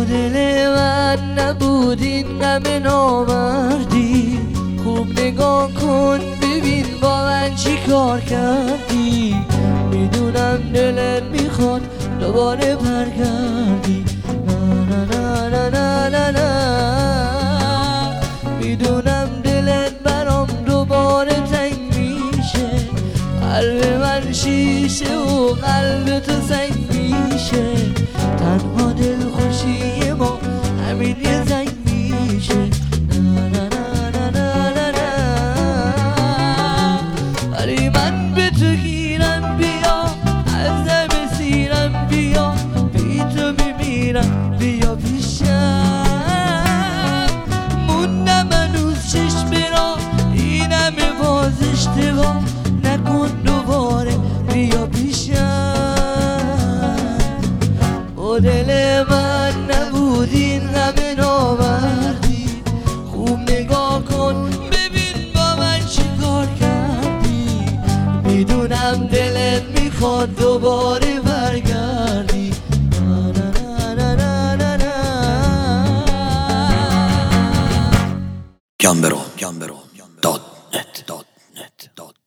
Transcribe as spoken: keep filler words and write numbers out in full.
دل من نبود این غم نامردی. خوب نگاه کن ببین با من چی کار کردی. میدونم دلت میخواد دوباره برگردی. نه نه نه نه نه نه میدونم دلت برام دوباره تنگ میشه. قلب من شیشه و قلب تو سنگ میشه. تنها دل خوشی ما همین یه زنگ میشه. نه نه نه نه نه نه ولی من به تو گیرم بیا، از دم سیرم بیا، بی تو میمیرم بیا پیشم. موندم هنوز چشم را این همه باز اشتباه نکن دوباره بیا پیشم. با دل من نبود این همه نامردی. خوب نگاه کن ببین با من چی کار کردی. میدونم دلت میخواد دوباره برگردی. نه نه نه نه نه نه گمبرو دات نت